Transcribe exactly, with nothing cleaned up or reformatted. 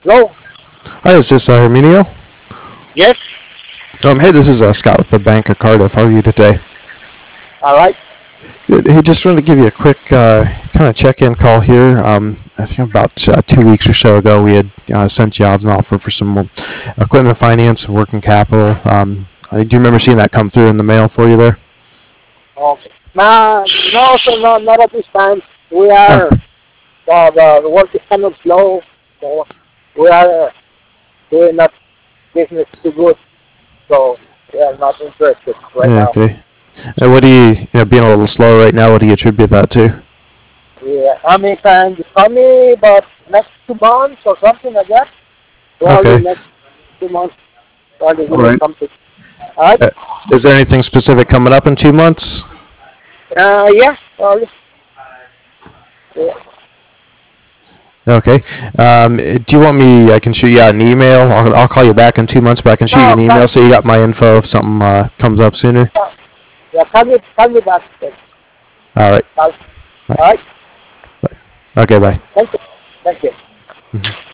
Hello? Hi, is this uh, Herminio? Yes? Um, hey, this is uh, Scott with the Bank of Cardiff. How are you today? Alright. Good. Hey, just wanted to give you a quick uh, kind of check-in call here. Um, I think about uh, two weeks or so ago, we had uh, sent you out an offer for some more equipment finance and working capital. Um, uh, do you remember seeing that come through in the mail for you there? Okay. Nah, no, sir, no, not at this time. We Oh, are, uh, the, the work is kind of slow, so we are uh, doing that business too good, so we are not interested right yeah, now. okay. And what do you, you know, being a little slow right now, what do you attribute that to? Yeah, I mean, can you call me about next two months or something like that? Probably Okay. next two months, probably we All will right. come to. Alright? Uh, is there anything specific coming up in two months? Uh, yeah, probably. Yeah. Okay. Um, do you want me? I can shoot you out an email. I'll, I'll call you back in two months, but I can shoot you No, an email call, so you got my info if something uh, comes up sooner. yeah, call me, call me back. All right. Call. Bye. Alright? Bye. Okay. Bye. Thank you. Thank you. Mhm.